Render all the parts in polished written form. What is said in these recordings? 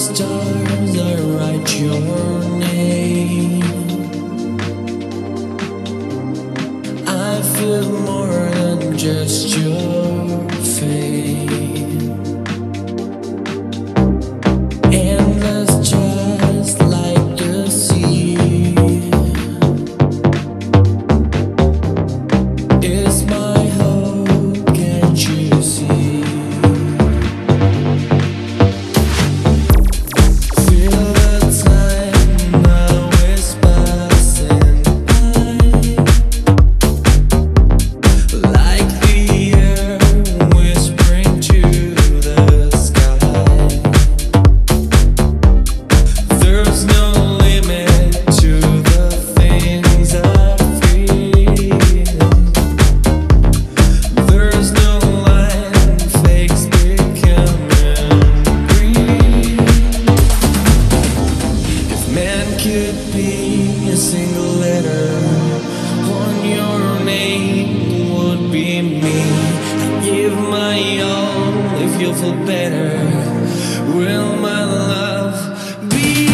stars, I write your name. I feel more than just your fame. Endless, just like the sea, is my hope, can't you see? Feel the time now is passing by, like the air whispering to the sky. There's no limit to the things I feel. There's no line, fakes becoming real. If man could be a single letter on your name, would be me. I give my all if you'll feel better. Will my love be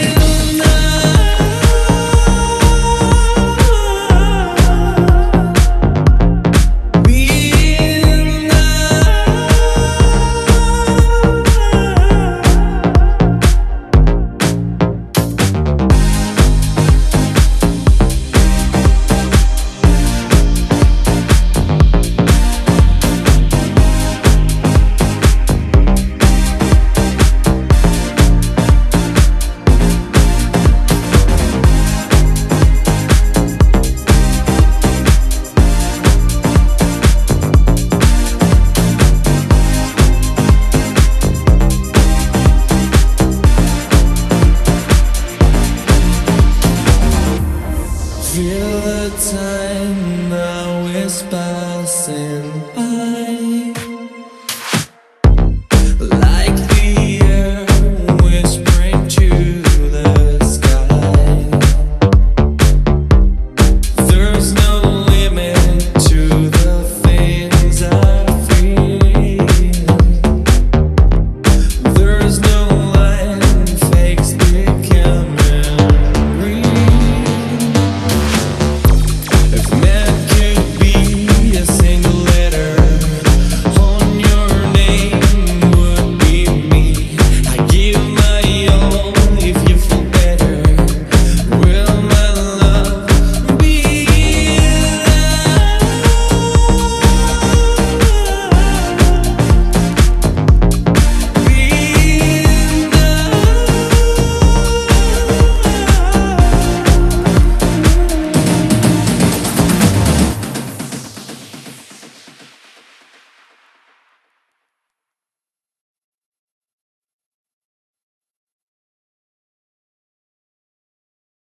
enough? Be Feel the time now is passing by.